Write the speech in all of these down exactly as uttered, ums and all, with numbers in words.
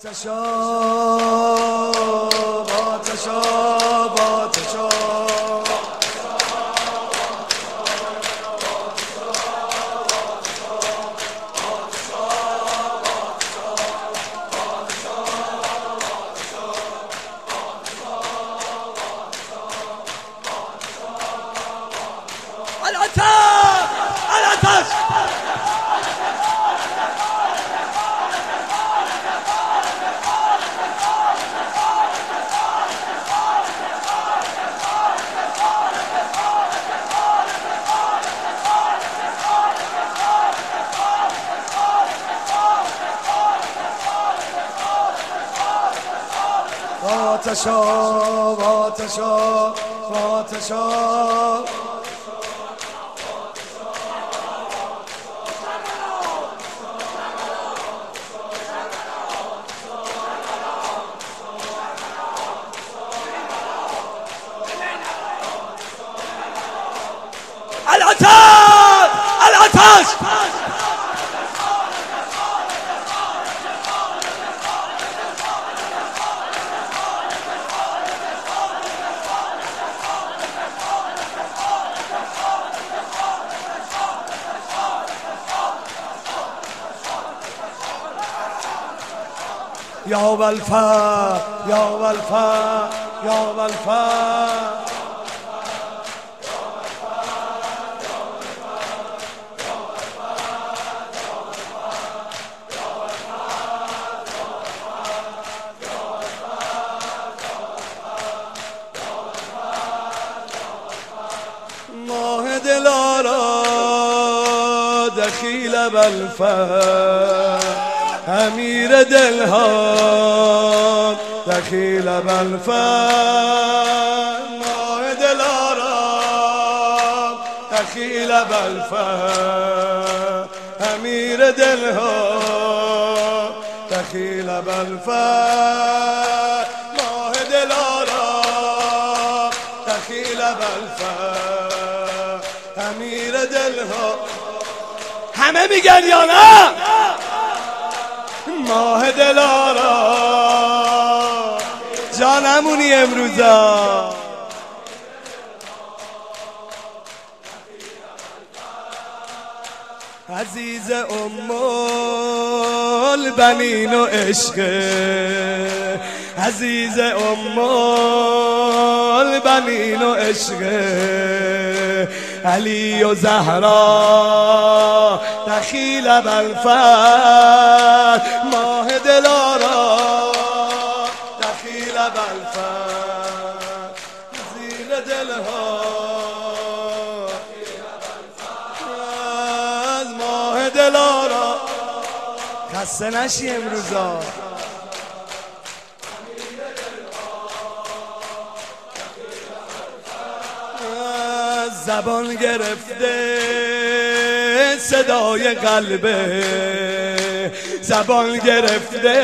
آتشا آتشا آتشا العتاب العتش آتشا آتشا آتشا العتاب العتش يا والفا يا والفا يا والفا ماه دلارا دخیل بالفا امیر دلها دخیل بالفا ماه دلارا دخیل بالفا امیر دلها دخیل بالفا ماه دلارا دخیل بالفا امیر دلها همه میگن یا نه ماه دلارا جانمونی امروزا عزیز ام البنین و عشق عزیز ام البنین و عشق علی و زهرا دخیل بالفا ماه دلارا دخیل بالفا زیر دلها از ماه دلارا خسته نشی امروزا زبان گرفته صدای قلبه زبان گرفته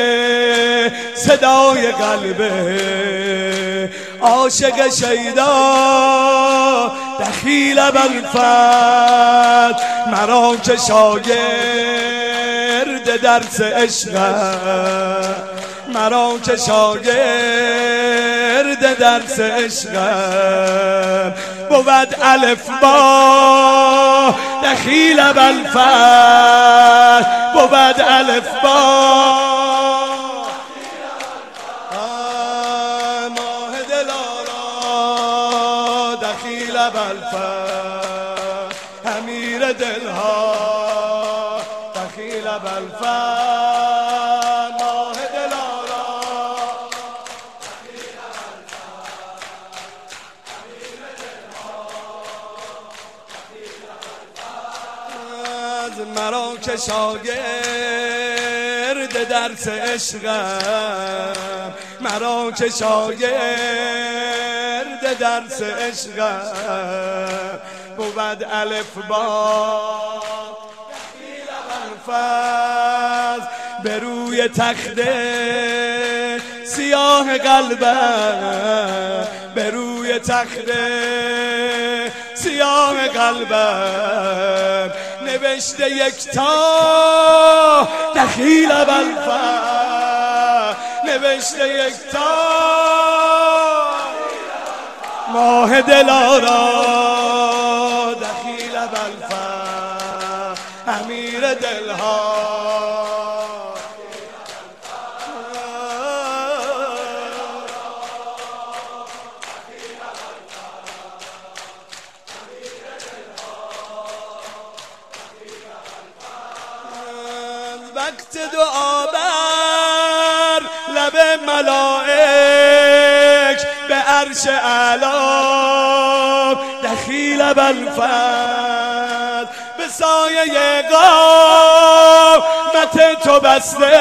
صدای قلبه عاشق شیدا دخیل بالفت مرا که شاگرد درس عشق مرا که شاگرد درس عشق بود الف با دخیل بالفت بود الف با ماه دلارا دخیل بالفت امیر دلها دخیل بالفت ماه دلارا دخیل بالفت مرا که شاگرد درس عشقم مرا که شاگرد درس عشقم بود الف با دخیل بالفت به روی تخته سیاه قلبم به روی تخته سیاه قلبم نوشته یک تا دخیل بالفت نوشته یکتا ماه دلارا دخیل بلفر امیر دلها وقت دعا بر لب ملائک به عرش اعلا دخیل بلفر به سایه قامت تو بسته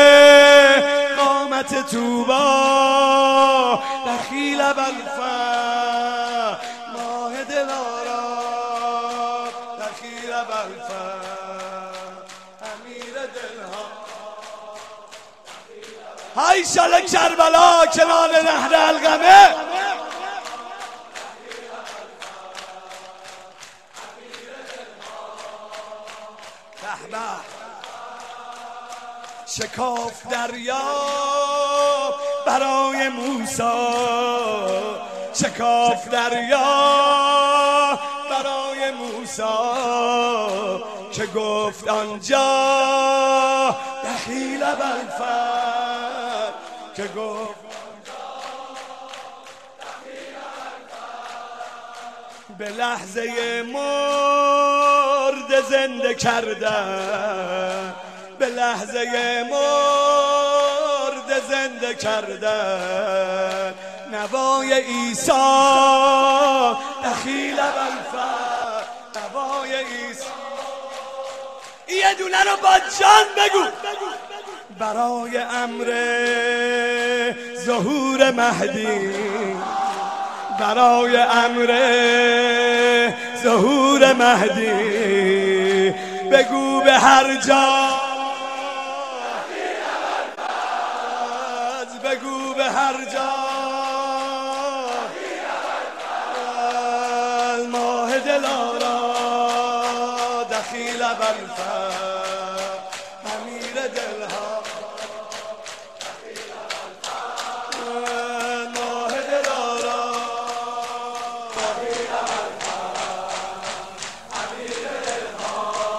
قامت توبا دخیل بلفر ماه دلارا دخیل بلفر های شال کربلا کنار نهر القمه شکاف دریا برای موسی شکاف دریا برای موسی که گفت آنجا دخیل بلفر که گفت به لحظه مرد زنده کردن به لحظه مرد زنده کردن نوای عیسی دخیل بلفر نوای عیسی یه دونه رو با جان بگو برای امر ظهور مهدی برای امر ظهور مهدی بگو به هر جا بگو به هر جا ماه دلارا دخیل بلفر امیر دلها ماه دلارا دخیل بلفر امیر دلها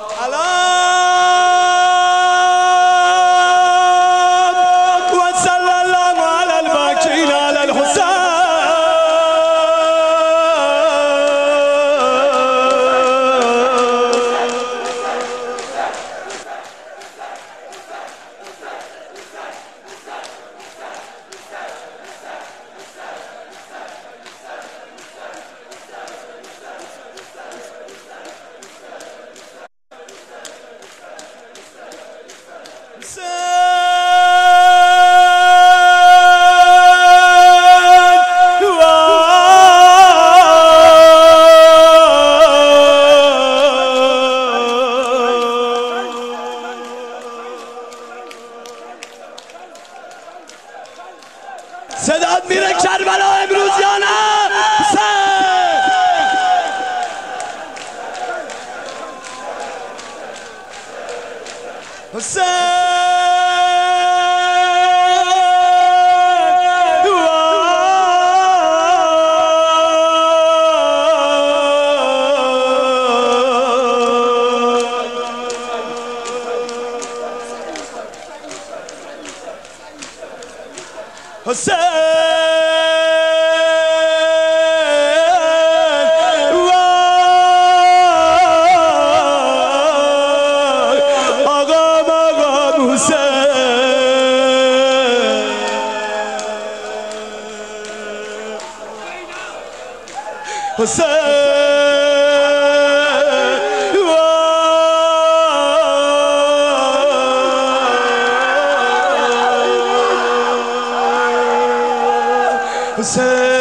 علام و صلی الله علی الباقین علی الحسین صدات میره کربلا امروز یا نه؟ حسین حسین آقا آقا حسین حسین حسین